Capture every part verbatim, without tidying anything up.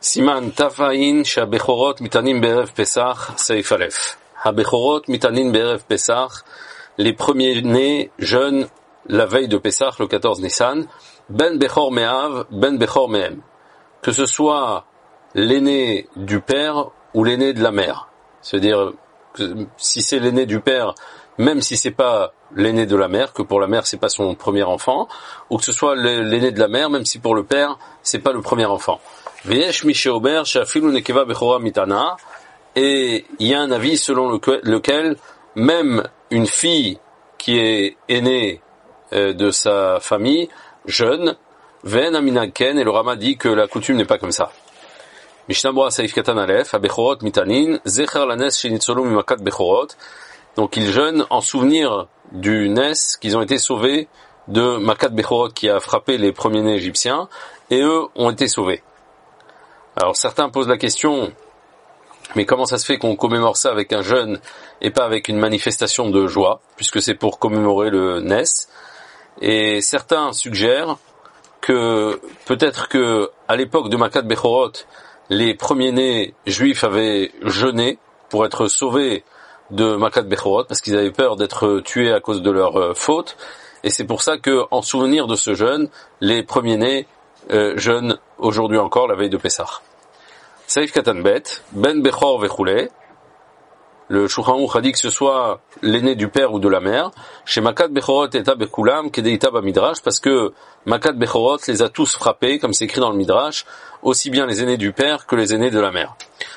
Siman Tafain Shabechorot Mitanin Be'erev Pesach Seif Aleph. Habechorot Mitanin Be'erev Pesach, les premiers-nés jeunes la veille de Pesach, le quatorze Nissan, Ben Bechor Me'av, Ben Bechor Me'em. Que ce soit l'aîné du père ou l'aîné de la mère. C'est-à-dire, que si c'est l'aîné du père, même si c'est pas l'aîné de la mère, que pour la mère c'est pas son premier enfant, ou que ce soit l'aîné de la mère, même si pour le père c'est pas le premier enfant. Veyesh Mishéober Shafilu Nekeva Bechora Mitana, et il y a un avis selon lequel même une fille qui est aînée euh, de sa famille, jeune, Ven Aminaken, et le Rama dit que la coutume n'est pas comme ça. Mishnah Bora Saif Katan Aleph, Abechorot Mitanin, Zecher Lanes Shinitzolu Mimakat Bechorot. Donc ils jeûnent en souvenir du Nes, qu'ils ont été sauvés de Makat Bechorot qui a frappé les premiers-nés égyptiens, et eux ont été sauvés. Alors certains posent la question, mais comment ça se fait qu'on commémore ça avec un jeûne et pas avec une manifestation de joie, puisque c'est pour commémorer le Nes? Et certains suggèrent que peut-être que à l'époque de Makat Bechorot, les premiers-nés juifs avaient jeûné pour être sauvés de Makat Bechorot, parce qu'ils avaient peur d'être tués à cause de leur euh, faute, et c'est pour ça que, en souvenir de ce jeûne, les premiers-nés euh, jeûnent aujourd'hui encore, la veille de Pessah. Saif Katanbet, Ben Bechor Vechule, le Shulchan Aruch a dit que ce soit l'aîné du père ou de la mère, chez Makat Bechorot eta Bekulam, Kedeita Bamidrash, parce que Makat Bechorot les a tous frappés, comme c'est écrit dans le Midrash, aussi bien les aînés du père que les aînés de la mère.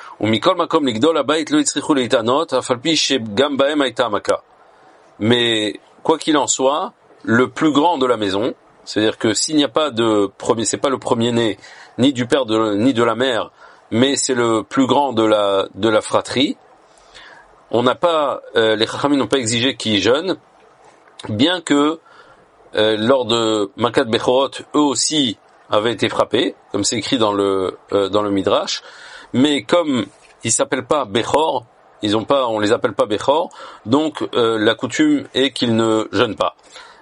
Mais quoi qu'il en soit, le plus grand de la maison, c'est-à-dire que s'il n'y a pas de premier, c'est pas le premier-né ni du père de, ni de la mère, mais c'est le plus grand de la de la fratrie. On n'a pas, euh, les Chachamim n'ont pas exigé qu'ils jeûnent, bien que euh, lors de Makat Bechorot, eux aussi avaient été frappés, comme c'est écrit dans le euh, dans le Midrash. Mais comme ils s'appellent pas Bechor, ils ont pas, on les appelle pas Bechor, donc euh, la coutume est qu'ils ne jeûnent pas.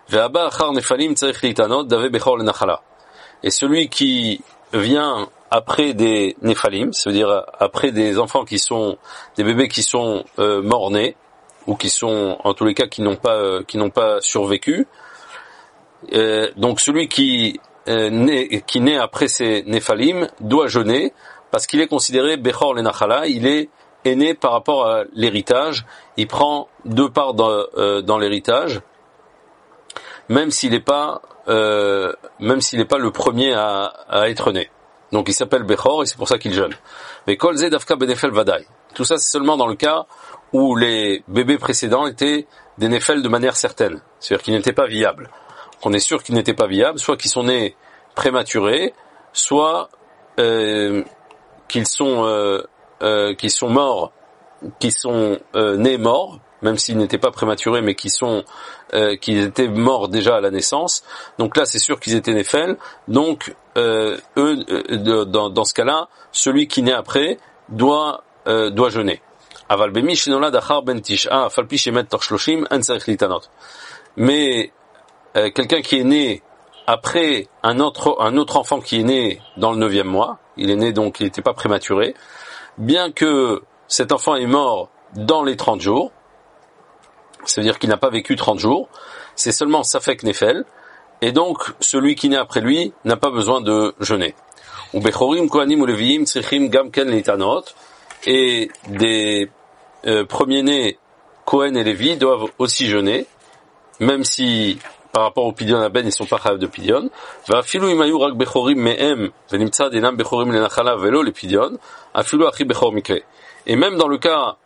Et celui qui vient après des Nephalim, c'est-à-dire après des enfants qui sont, des bébés qui sont euh, morts-nés, ou qui sont, en tous les cas, qui n'ont pas, euh, qui n'ont pas survécu, euh, donc celui qui euh, naît, qui naît après ces Nephalim doit jeûner, parce qu'il est considéré Bechor le Nachala, il est aîné par rapport à l'héritage, il prend deux parts dans, euh, dans l'héritage, même s'il n'est pas, euh, même s'il n'est pas le premier à, à être né. Donc il s'appelle Bechor et c'est pour ça qu'il jeûne. Mais Kol Ze Dafka Benefel Vadai. Tout ça c'est seulement dans le cas où les bébés précédents étaient des Nefel de manière certaine, c'est-à-dire qu'ils n'étaient pas viables. On est sûr qu'ils n'étaient pas viables, soit qu'ils sont nés prématurés, soit euh, qu'ils sont euh, euh, qu'ils sont morts, qui sont euh, nés morts, même s'ils n'étaient pas prématurés, mais qui sont euh, qu'ils étaient morts déjà à la naissance. Donc là, c'est sûr qu'ils étaient néphèles. Donc euh, eux, euh, dans, dans ce cas-là, celui qui naît après doit euh, doit jeûner. Aval bemi shenola dachar ben tisha falpi shemet tor shloshim en tzarich litanot. Mais euh, quelqu'un qui est né après un autre un autre enfant qui est né dans le neuvième mois, il est né donc il n'était pas prématuré, bien que cet enfant est mort dans les trente jours, c'est-à-dire qu'il n'a pas vécu trente jours, c'est seulement Safek Nefel, et donc celui qui naît après lui n'a pas besoin de jeûner. Ou Bechorim Kohanim ou Leviim Tzrichim Gamken Litanot, et des euh, premiers-nés Kohen et Lévi doivent aussi jeûner, même si par rapport au Pidyon Aben, ils sont pas chayav de Pidyon. Va afilu imayu rak bechorim mehem, venimtsa denam bechorim lenachala velo le Pidyon, afilu achi bechor mikre. Et même dans le cas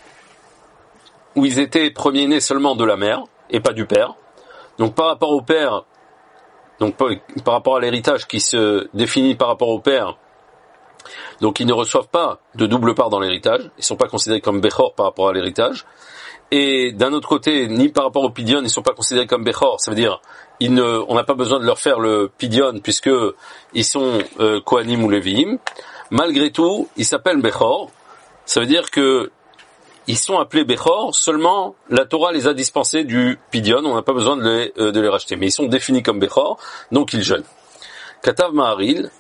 où ils étaient premiers-nés seulement de la mère, et pas du père, donc par rapport au père, donc par rapport à l'héritage qui se définit par rapport au père, donc ils ne reçoivent pas de double part dans l'héritage, ils sont pas considérés comme bechor par rapport à l'héritage, et d'un autre côté, ni par rapport au Pidyon, ils sont pas considérés comme Bechor. Ça veut dire, ils ne, on n'a pas besoin de leur faire le Pidyon puisque ils sont euh, Kohanim ou Léviim. Malgré tout, ils s'appellent Bechor. Ça veut dire que ils sont appelés Bechor. Seulement, la Torah les a dispensés du Pidyon. On n'a pas besoin de les, euh, de les racheter, mais ils sont définis comme Bechor, donc ils jeûnent. Katav Maharil,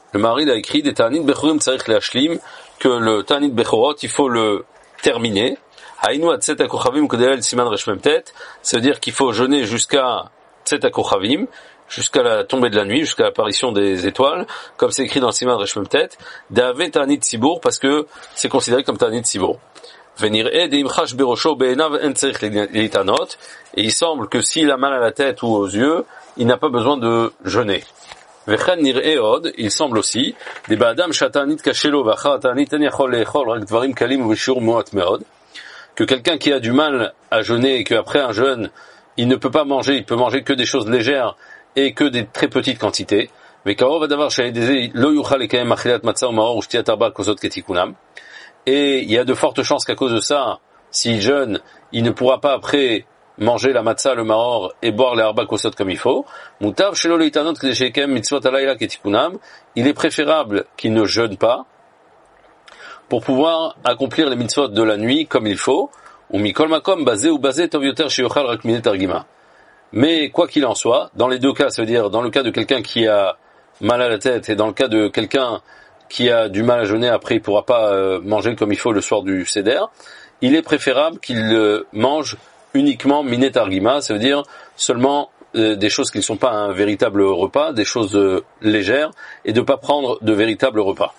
le Maharal a écrit des Ta'anit Bechorim Tzarich Leashlim, que le Ta'anit Bechorot, il faut le terminer. Haïnu ad Tset HaKochavim Kodelel Siman Resh Mem Tet, ça veut dire qu'il faut jeûner jusqu'à Tset HaKochavim, jusqu'à la tombée de la nuit, jusqu'à l'apparition des étoiles, comme c'est écrit dans le Siman Resh Mem Tet, d'Ave Ta'anit Tzibour, parce que c'est considéré comme Ta'anit Tzibour. Venir et d'imchash berosho be'enav en tzarich litanot, et il semble que s'il a mal à la tête ou aux yeux, il n'a pas besoin de jeûner. Vechen nir eod, il semble aussi, des ba'adam shatanit kashelo v'achar ta'anit en yachol le'echol rak dvarim kalim v'shur mu'at me'od, que quelqu'un qui a du mal à jeûner et qu'après un jeûne, il ne peut pas manger, il peut manger que des choses légères et que des très petites quantités. Ve'karov adavar sha'edeze lo yuchal lekayem achilat matzah u'maror u'shtiat arba kosot ketikunam. Et il y a de fortes chances qu'à cause de ça, s'il jeûne, il ne pourra pas après manger la matzah, le maror, et boire les arba kosot comme il faut. Mutav shelo leitanot k'dei shekem mitzvot halayla ketikunam. Il est préférable qu'il ne jeûne pas pour pouvoir accomplir les mitzvot de la nuit comme il faut. Ou mikol makom basé ou basé tov yoter sheyochal rak minet argima. Mais quoi qu'il en soit, dans les deux cas, ça veut dire dans le cas de quelqu'un qui a mal à la tête et dans le cas de quelqu'un qui a du mal à jeûner, après il pourra pas euh, manger comme il faut le soir du Seder, il est préférable qu'il euh, mange uniquement minet argima, ça veut dire seulement euh, des choses qui ne sont pas un véritable repas, des choses euh, légères, et de pas prendre de véritables repas.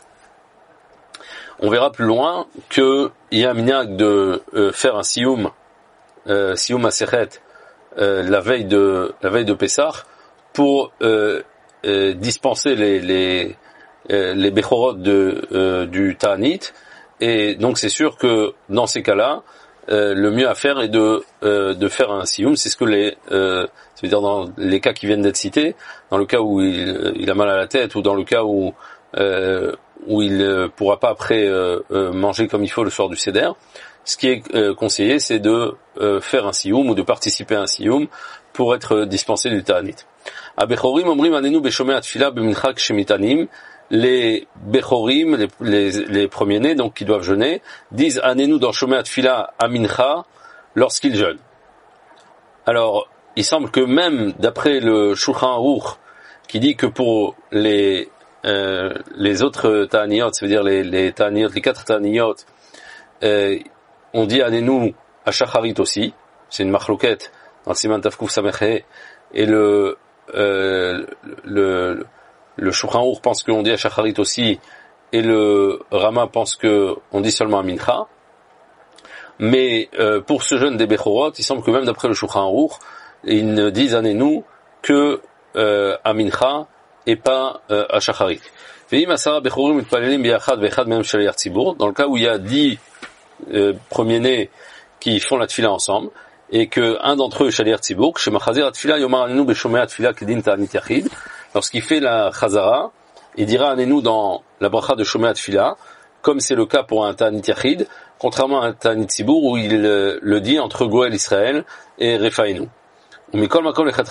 On verra plus loin qu'il y a un minhag de euh, faire un sioum, euh, sioum aseret, euh, la veille de la veille de Pessah, pour euh, euh, dispenser les, les les bechorot de, euh, du Ta'anit, et donc c'est sûr que dans ces cas-là, euh, le mieux à faire est de euh, de faire un sioum. C'est ce que les, euh, ça veut dire dans les cas qui viennent d'être cités, dans le cas où il, il a mal à la tête ou dans le cas où euh, où il ne pourra pas après euh, euh, manger comme il faut le soir du Seder. Ce qui est euh, conseillé, c'est de euh, faire un sioum ou de participer à un sioum pour être dispensé du Ta'anit. Abechorim omrim anenu beshomei atfila b'mincha kshemitanim. Les Bechorim, les, les, les premiers-nés, donc qui doivent jeûner, disent Anenu dans Shomei Atfila à Mincha lorsqu'ils jeûnent. Alors, il semble que même d'après le Shulchan Aruch, qui dit que pour les euh, les autres Ta'aniyot, ça veut dire les, les Ta'aniyot, les quatre Ta'aniyot, euh, on dit Anenu à Shacharit aussi, c'est une machloket dans le Siman Tafkuf Sameche, et le euh, le, le Le Shulchan Aruch pense qu'on dit à Shacharit aussi, et le Rama pense qu'on dit seulement à Mincha. Mais euh, pour ce jeûne des Bechorot, il semble que même d'après le Shulchan Aruch, ils ne disent à Nenu que euh, à Mincha et pas euh, à Shacharit. Dans le cas où il y a dix euh, premiers-nés qui font la tefila ensemble, et que un d'entre eux, Shaliach Tzibour, chez Machazir Atfila, Yomar Anenu Beshomei Atfila Kedin Ta'anit Yachid, lorsqu'il fait la Chazara, il dira Anenu dans la bracha de Shomei Atfila, comme c'est le cas pour un Ta'anit Yachid, contrairement à un Ta'anit Tzibour où il euh, le dit entre Goël Israël et Refainu. Mais quoi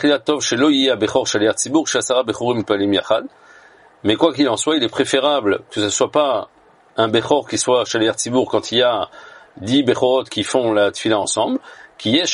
qu'il en soit, il est préférable que ce soit pas un Bechor qui soit Shaliach Tzibour quand il y a dix Bechorot qui font la Tfila ensemble, parce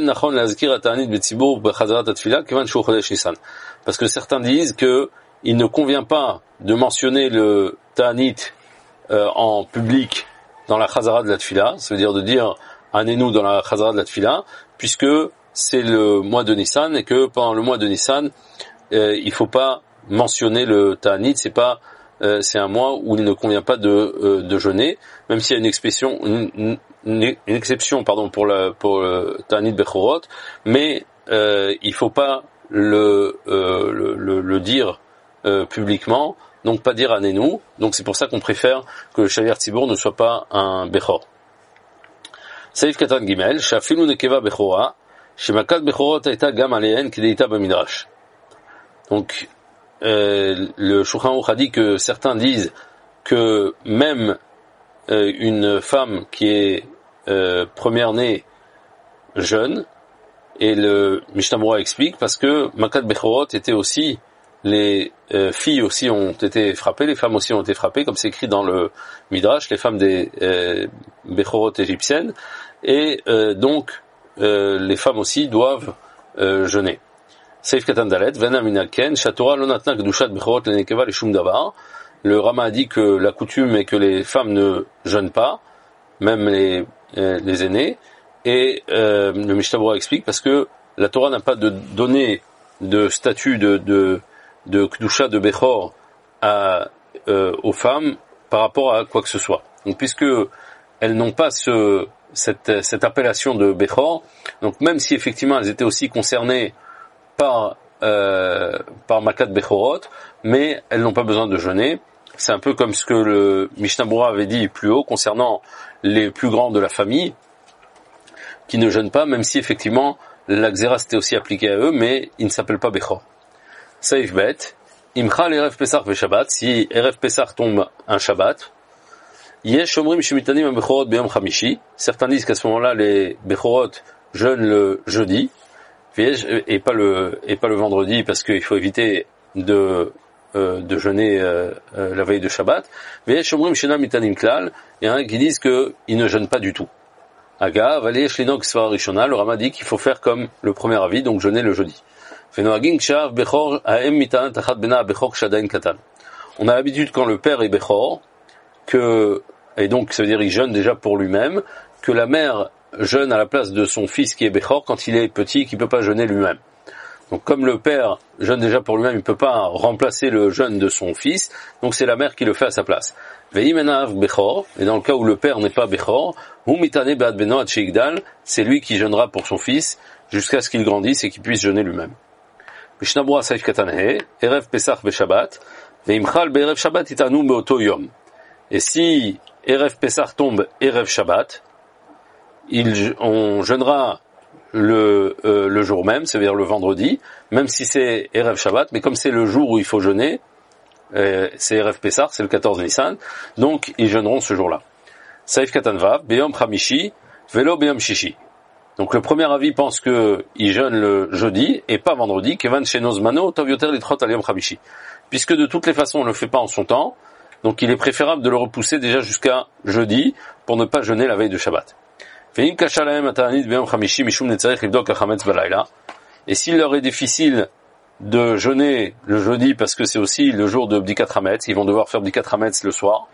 que certains disent que il ne convient pas de mentionner le Ta'anit euh, en public dans la Chazara de la Tfila, ça veut dire de dire Anenu dans la Chazara de la Tfila, puisque c'est le mois de Nissan et que pendant le mois de Nissan, euh, il faut pas mentionner le Ta'anit, c'est pas euh, c'est un mois où il ne convient pas de euh, de jeûner, même s'il y a une expression une, une, une exception pardon pour le pour le Ta'anit Bechorot, mais euh, il faut pas le euh, le, le, le dire euh, publiquement, donc pas dire Anenu, donc c'est pour ça qu'on préfère que le Shaliach Tzibour ne soit pas un Bechor. Saif Katan Gimel, Shafilu Nekeva Bechora, Shemakat Bechorot Aita Gam Aleen Kedeita Bamidrash. Donc euh, le Shulchan Aruch a dit que certains disent que même euh, une femme qui est euh, première née jeune, et le Mishnah Berurah explique parce que Makat Bechorot était aussi, les euh, filles aussi ont été frappées, les femmes aussi ont été frappées, comme c'est écrit dans le Midrash, les femmes des euh, Bechorot égyptiennes, et euh, donc euh, les femmes aussi doivent euh, jeûner. Seif Katan Dalet, Vena Minaken, Shatora Lonatna Gdushat Bechorot Lenekeva Leshum Davar. Le Rama a dit que la coutume est que les femmes ne jeûnent pas, même les, euh, les aînés, et euh, le Mishnah Berurah explique parce que la Torah n'a pas de donné de statut de de de Kedusha de Bechor à euh, aux femmes par rapport à quoi que ce soit. Donc puisque elles n'ont pas ce cette cette appellation de Bechor, donc même si effectivement elles étaient aussi concernées par euh, par Makat Bechorot, mais elles n'ont pas besoin de jeûner. C'est un peu comme ce que le Mishnah Berurah avait dit plus haut concernant les plus grands de la famille, qui ne jeûnent pas, même si effectivement la Xéra s'était aussi appliquée à eux, mais ils ne s'appellent pas Bechor. Saif Bet, Imcha l'Erev Pesach ve Shabbat, si Erev Pesach tombe un Shabbat, Yesh Omrim Shemitanim Bechorot Beyom Chamishi, certains disent qu'à ce moment-là les Bechorot jeûnent le jeudi, et pas le, et pas le vendredi, parce qu'il faut éviter de Euh, de jeûner euh, euh, la veille de Shabbat. Il y en a qui disent qu'ils ne jeûnent pas du tout. Aga, le Rama dit qu'il faut faire comme le premier avis, donc jeûner le jeudi. On a l'habitude quand le père est Bechor, que, et donc ça veut dire qu'il jeûne déjà pour lui-même, que la mère jeûne à la place de son fils qui est Bechor quand il est petit, qui ne peut pas jeûner lui-même. Donc comme le père jeûne déjà pour lui-même, il ne peut pas remplacer le jeûne de son fils, donc c'est la mère qui le fait à sa place. Et dans le cas où le père n'est pas Bechor, c'est lui qui jeûnera pour son fils jusqu'à ce qu'il grandisse et qu'il puisse jeûner lui-même. Et si Erev Pesach tombe Erev Shabbat, il, on jeûnera le euh, le jour même, c'est-à-dire le vendredi, même si c'est Erev Shabbat, mais comme c'est le jour où il faut jeûner, euh, c'est Erev Pesach, c'est le quatorze Nissan, donc ils jeûneront ce jour-là. Saif Katanva, Beyom Chamishi, Velo Beyom Shishi. Donc le premier avis pense que il jeûne le jeudi et pas vendredi, Kevan Shenozmano, Tavyoter Litrot Aliyom Chamishi. Puisque de toutes les façons on ne le fait pas en son temps, donc il est préférable de le repousser déjà jusqu'à jeudi pour ne pas jeûner la veille de Shabbat. Et s'il leur est difficile de jeûner le jeudi parce que c'est aussi le jour de Bdikat Hametz, ils vont devoir faire Bdikat Hametz le soir.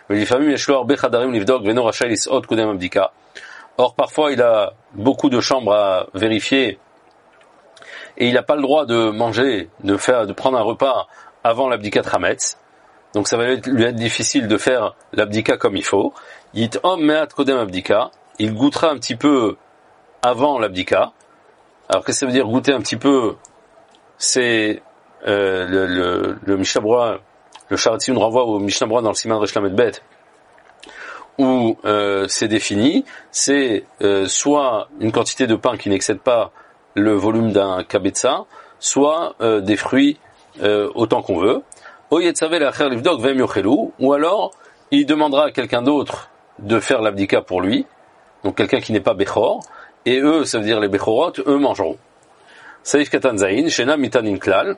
Or parfois il a beaucoup de chambres à vérifier et il n'a pas le droit de manger, de faire, de prendre un repas avant l'Abdikat Hametz. Donc ça va lui être difficile de faire l'Abdika comme il faut. Yit Om Meat Kodem Abdika. Il goûtera un petit peu avant l'abdika. Alors qu'est-ce que ça veut dire goûter un petit peu? C'est euh, le, le, le Mishnah Berurah, le Sharat nous renvoie au Mishnah Berurah dans le Siman Resh Lamed Bet, où euh, c'est défini, c'est euh, soit une quantité de pain qui n'excède pas le volume d'un kabetza, soit euh, des fruits euh, autant qu'on veut. Ou alors il demandera à quelqu'un d'autre de faire l'abdika pour lui. Donc quelqu'un qui n'est pas Bechor, et eux, ça veut dire les Bechorot, eux mangeront. Saif Katan Zayin, Shena Mitanin Klal.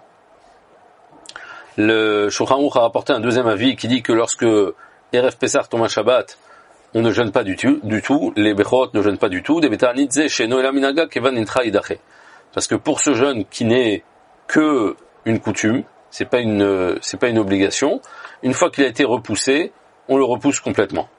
Le Shulchan Aruch a rapporté un deuxième avis qui dit que lorsque Erev Pesach tombe un Shabbat, on ne jeûne pas du tout, du tout, les Bechorot ne jeûnent pas du tout, parce que pour ce jeûne qui n'est que une coutume, c'est pas une, c'est pas une obligation, une fois qu'il a été repoussé, on le repousse complètement.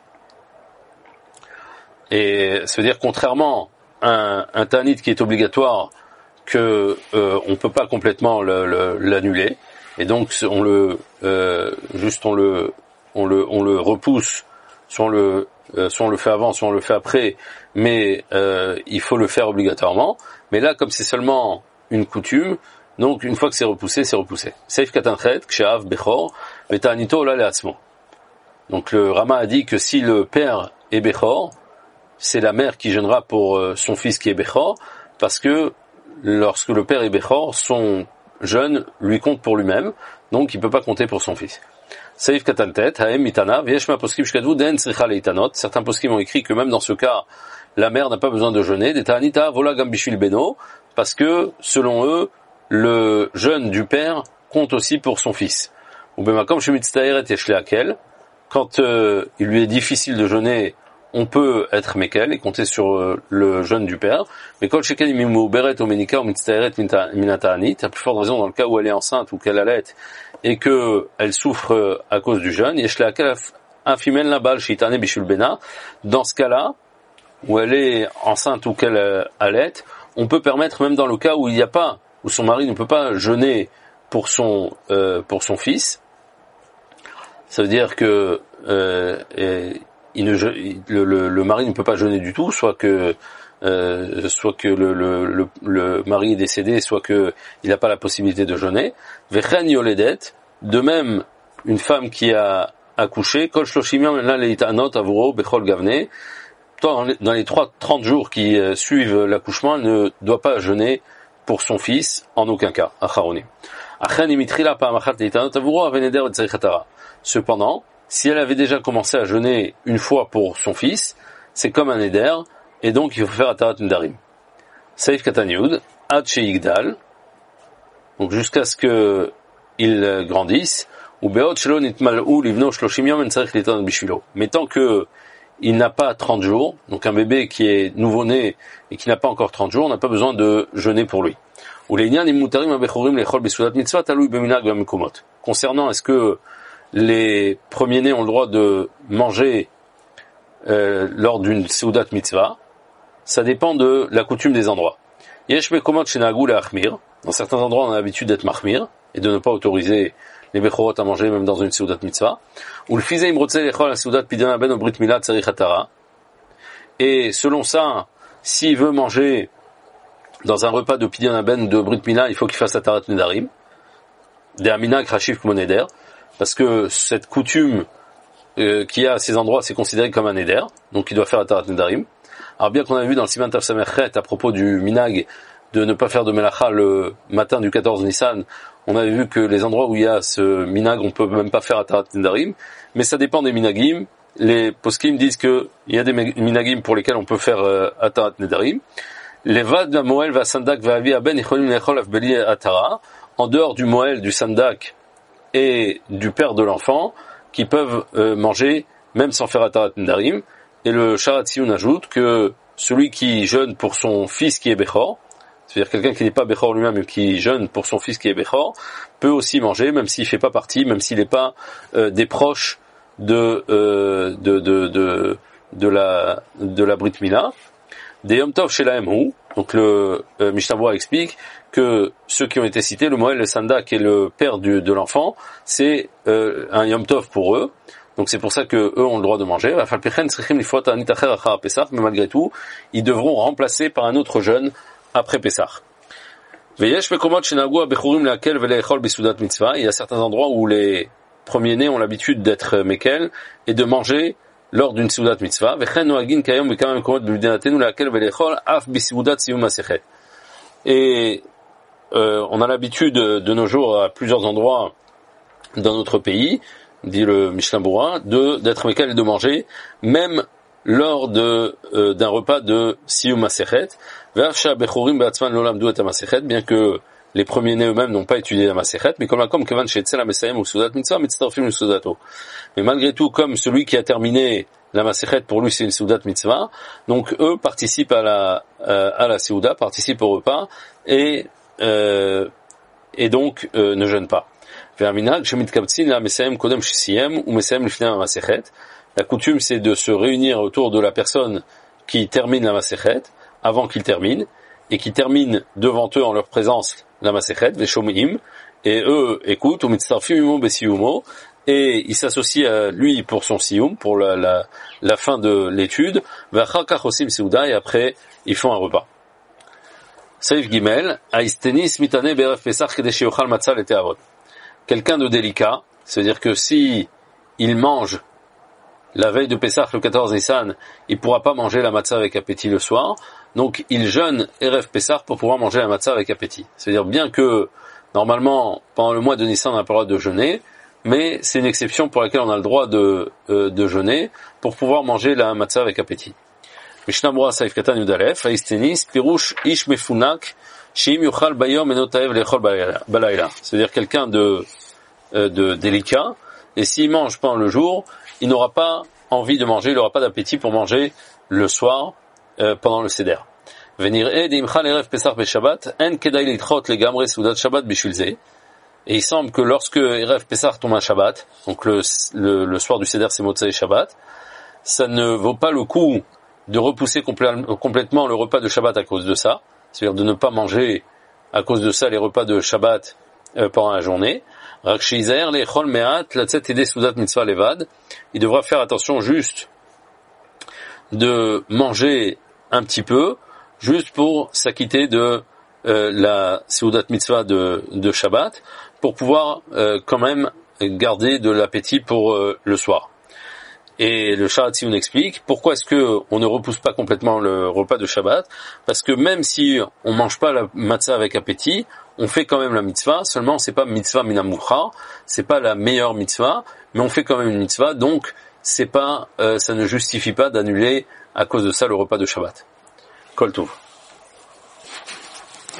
Et ça veut dire contrairement à un, un ta'anit qui est obligatoire, que euh, on peut pas complètement le, le, l'annuler, et donc on le euh, juste on le on le on le repousse, soit on le euh, soit on le fait avant, soit on le fait après, mais euh, il faut le faire obligatoirement. Mais là, comme c'est seulement une coutume, donc une fois que c'est repoussé, c'est repoussé. Seif Katanchet, Kshav Bechor, Vetanito la leatzmo. Donc le Rama a dit que si le père est Bechor, c'est la mère qui jeûnera pour euh, son fils qui est Bechor, parce que lorsque le père est Bechor, son jeûne lui compte pour lui-même, donc il peut pas compter pour son fils. Saif Katantet, Haem Mitana, Vieshma Poskim Shkadvu, Den Sricha Leitanot. Certains poskim ont écrit que même dans ce cas, la mère n'a pas besoin de jeûner. Des Ta'anita, Vola Gambishvil Beno, parce que, selon eux, le jeûne du père compte aussi pour son fils. Ou Bemakom Shemitztaeret Yeshleakel, quand euh, il lui est difficile de jeûner on peut être mekel et compter sur euh, le jeûne du père. Mais quand shekel mimu beret omenika ou mitztaeret minataani, t'as plus forte raison dans le cas où elle est enceinte ou qu'elle allait et que elle souffre à cause du jeûne. Yeshla kalaf infimen la bal shitane bishul bena. Dans ce cas-là, où elle est enceinte ou qu'elle euh, allait, on peut permettre même dans le cas où il n'y a pas, où son mari ne peut pas jeûner pour son euh, pour son fils. Ça veut dire que euh, et, il ne, le, le, le mari ne peut pas jeûner du tout, soit que euh, soit que le, le, le, le mari est décédé, soit que il n'a pas la possibilité de jeûner. Vechen yoledet, de même une femme qui a accouché, kol shloshim yom la leitanot avuro bechol gavne. Dans les trois trente jours qui euh, suivent l'accouchement, elle ne doit pas jeûner pour son fils en aucun cas. Acharoni. Cependant, si elle avait déjà commencé à jeûner une fois pour son fils, c'est comme un éder, et donc il faut faire Atarat Nedarim. Saif Katanyud, Ad Sheigdal, donc jusqu'à ce que il grandisse, ou Beot Shelo Nitmal'u Livno Shloshim Yom En Tzarich Litan Bishvilo. Mais tant que il n'a pas trente jours, donc un bébé qui est nouveau-né et qui n'a pas encore trente jours, on n'a pas besoin de jeûner pour lui. Concernant est-ce que les premiers-nés ont le droit de manger euh, lors d'une seudat mitzvah, ça dépend de la coutume des endroits. Dans certains endroits, on a l'habitude d'être mahmir et de ne pas autoriser les bechorot à manger même dans une seudat mitzvah. Et selon ça, s'il veut manger dans un repas de Pidyon Haben de Brit Mila, il faut qu'il fasse Atarat Nedarim, des Aminag Rachif Moneder, parce que cette coutume euh, qui a à ces endroits, c'est considéré comme un Neder, donc il doit faire Atarat Nedarim. Alors bien qu'on a vu dans le Siman Tav Samerchet à propos du Minag de ne pas faire de Melacha le matin du quatorze Nissan, on avait vu que les endroits où il y a ce Minag, on peut même pas faire Atarat Nedarim, mais ça dépend des Minagim. Les poskim disent que il y a des Minagim pour lesquels on peut faire euh, Atarat Nedarim. Les vad la moel va sandak va avi aben icholim lechol afbeli atara, en dehors du moel, du sandak et du père de l'enfant, qui peuvent euh, manger même sans faire atarat nedarim. Et le Sharat Tziyun ajoute que celui qui jeûne pour son fils qui est bechor, c'est-à-dire quelqu'un qui n'est pas bechor lui-même mais qui jeûne pour son fils qui est bechor, peut aussi manger même s'il fait pas partie, même s'il n'est pas euh, des proches de, euh, de de de de la de la Brit Mila. Des Yom Tov chez la M U, donc le euh, Mishnah Berurah explique que ceux qui ont été cités, le Moël, le Sandak et le père du, de l'enfant, c'est euh, un Yom Tov pour eux, donc c'est pour ça que eux ont le droit de manger. Mais malgré tout, ils devront remplacer par un autre jeûne après Pessah. Il y a certains endroits où les premiers-nés ont l'habitude d'être mekel et de manger lors d'une seudat mitzvah, et euh, on a l'habitude de nos jours à plusieurs endroits dans notre pays, dit le Mishnah Berurah, de d'être mekel et de manger même lors de euh, d'un repas de siyum masechet, bien que les premiers-nés eux-mêmes n'ont pas étudié la masechet, mais comme comme kevan she'etzel ha-mesayem ou seudat mitzvah mitztarfim le seudato. Mais malgré tout, comme celui qui a terminé la masechet, pour lui c'est une seudat mitzvah, donc eux participent à la euh, à la seuda, participent au repas et euh, et donc euh, ne jeûnent pas. La coutume c'est de se réunir autour de la personne qui termine la masechet avant qu'il termine et qui termine devant eux en leur présence la masechet, les shomim, et eux écoutent, ou mitzarfim imo besiyumo, et ils s'associent à lui pour son siyum, pour la, la, la fin de l'étude, v'achakach osim seuda, et après ils font un repas. Saif Gimel, aistenis mitane be'erev pesach kedei sheyochal matzah leteavot. Quelqu'un de délicat, c'est-à-dire que si il mange la veille de Pessah, le quatorze Nissan, il ne pourra pas manger la matzah avec appétit le soir, donc il jeûne Erev Pessah pour pouvoir manger la matzah avec appétit. C'est-à-dire bien que, normalement, pendant le mois de Nissan, on n'a pas le droit de jeûner, mais c'est une exception pour laquelle on a le droit de, euh, de jeûner pour pouvoir manger la matzah avec appétit. Mishnah Berurah Saif Katan Yudalef, Aistenis, Pirush Ish Mefunak, Shim Yuchal Bayom Enotaev Lechol Balayla. C'est-à-dire quelqu'un de, euh, de délicat, et s'il mange pendant le jour, il n'aura pas envie de manger, il n'aura pas d'appétit pour manger le soir euh, pendant le seder. Venir ed imchal erev pesach beshabbat en kedai litrot legamre seudat shabbat bishulze. Et il semble que lorsque erev pesach tombe un Shabbat, donc le, le, le soir du seder c'est Motzei Shabbat, ça ne vaut pas le coup de repousser complè- complètement le repas de Shabbat à cause de ça, c'est-à-dire de ne pas manger à cause de ça les repas de Shabbat euh, pendant la journée. Il devra faire attention juste de manger un petit peu, juste pour s'acquitter de euh, la Seudat Mitzvah de, de Shabbat, pour pouvoir euh, quand même garder de l'appétit pour euh, le soir. Et le Sharat Tziyun explique pourquoi est-ce que on ne repousse pas complètement le repas de Shabbat, parce que même si on mange pas la matzah avec appétit, on fait quand même la mitzvah, seulement c'est pas mitzvah minamucha, c'est pas la meilleure mitzvah, mais on fait quand même une mitzvah, donc c'est pas, euh, ça ne justifie pas d'annuler à cause de ça le repas de Shabbat. Kol Tov.